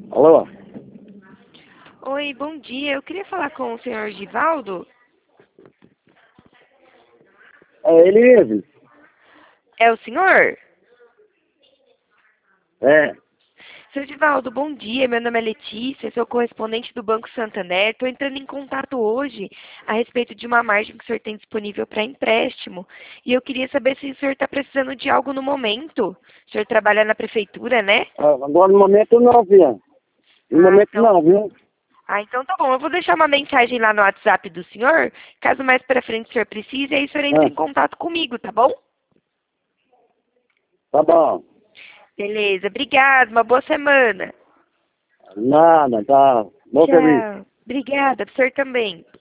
Alô? Oi, bom dia. Eu queria falar com o senhor Givaldo. É ele mesmo? É o senhor? É. Seu Givaldo, bom dia. Meu nome é Letícia, sou correspondente do Banco Santander. Estou entrando em contato hoje a respeito de uma margem que o senhor tem disponível para empréstimo. E eu queria saber se o senhor está precisando de algo no momento. O senhor trabalha na prefeitura, né? Agora no momento não, filha. No Ah, momento então. não, viu? Ah, então tá bom. Eu vou deixar uma mensagem lá no WhatsApp do senhor. Caso mais para frente o senhor precise, aí o senhor entra Ah, em contato comigo, tá bom? tá bom. Beleza, obrigada. Uma boa semana. Nada, tá. Bom serviço. Tchau. Obrigada, pro senhor também.